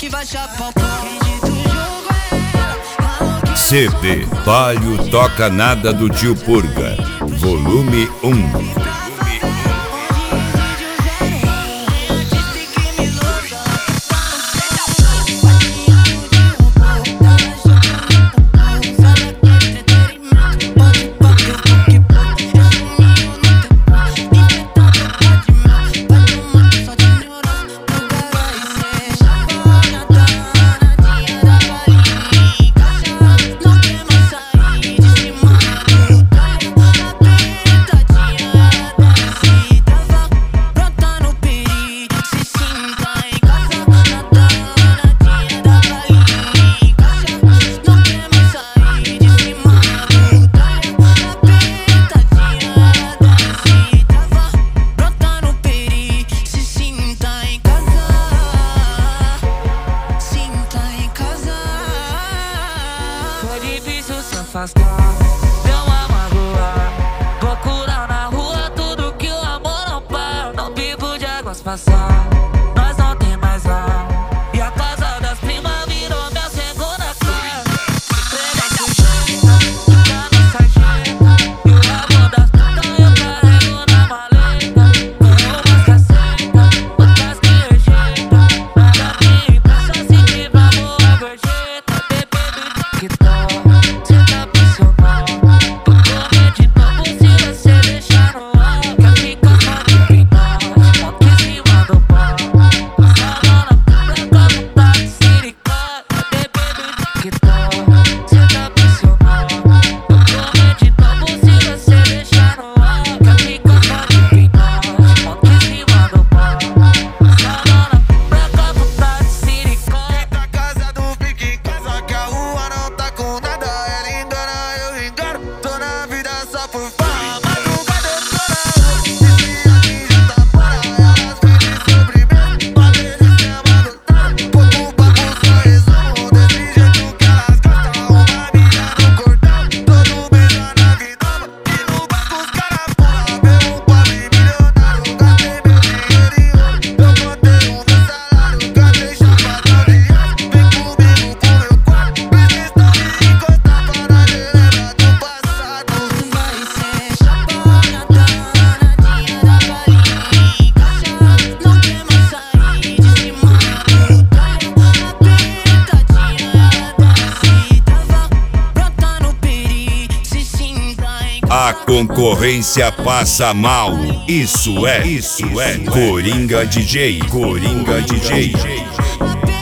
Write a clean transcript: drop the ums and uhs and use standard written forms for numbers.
gente vai chapar o pau. Quem dito o jogo é ela, falou que CD Palio Toca Nada do Tio Purga, volume 1. Deu uma magoa, procurar na rua tudo que o amor não para. Não vivo de águas passar, nós não tem mais ar. E a casa das primas virou minha segunda casa. Entrega sujeita, fica no sarjeta. E o rabo das putas eu carrego na maleta. Tem umas que aceita, outras que rejeita. Nada me impressa se tiver amor a gorjeta. Bebendo de TikTok. A concorrência passa mal. Isso é Coringa DJ.